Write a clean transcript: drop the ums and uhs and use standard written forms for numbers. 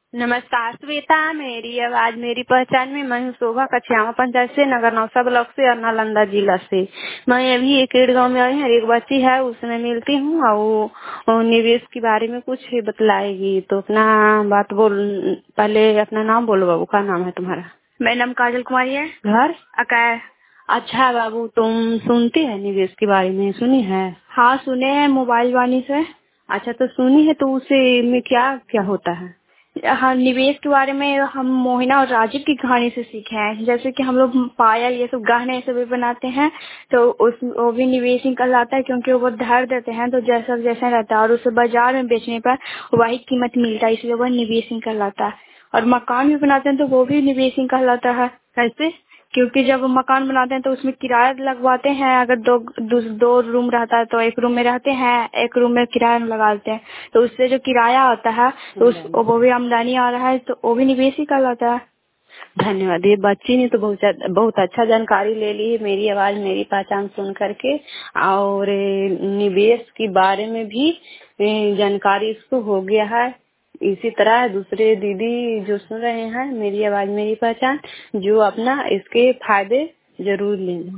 नमस्कार श्वेता, मेरी आवाज मेरी पहचान में मैं हूँ शोभा कछियावा पंचायत से, नगर नौसा ब्लॉक से और नालंदा जिला से। मैं अभी एक गांव में आई हूँ, एक बच्ची है उससे मैं मिलती हूँ और वो निवेश के बारे में कुछ बताएगी। तो अपना बात बोल, पहले अपना नाम बोलो बाबू, क्या नाम है तुम्हारा? मेरा नाम काजल कुमारी है। घर अकाय। अच्छा बाबू, तुम सुनती है निवेश के बारे में, सुनी है? हाँ सुने हैं, मोबाइल वाणी से। अच्छा, तो सुनी है तो उसे में क्या क्या होता है? हाँ, निवेश के बारे में हम मोहिना और राजीव की कहानी से सीखे हैं। जैसे कि हम लोग पायल ये सब गहने ये सब भी बनाते हैं, तो उस वो भी निवेश ही कहलाता है, क्योंकि वो धर देते हैं तो जैसा जैसा रहता है और उसे बाजार में बेचने पर वही कीमत मिलता है, इसलिए वह निवेश ही कहलाता है। और मकान भी बनाते हैं तो वो भी निवेश ही कहलाता है। कैसे? क्योंकि जब मकान बनाते हैं तो उसमें किराया लगवाते हैं। अगर दो रूम रहता है तो एक रूम में रहते हैं, एक रूम में किराया लगाते हैं, तो उससे जो किराया आता है तो उस वो भी आमदनी आ रहा है, तो वो भी निवेश ही कहलाता है। धन्यवाद। ये बच्ची ने तो बहुत अच्छा जानकारी ले ली है मेरी आवाज मेरी पहचान सुन करके, और निवेश के बारे में भी जानकारी इसको हो गया है। इसी तरह दूसरे दीदी जो सुन रहे हैं मेरी आवाज मेरी पहचान, जो अपना इसके फायदे जरूर लें।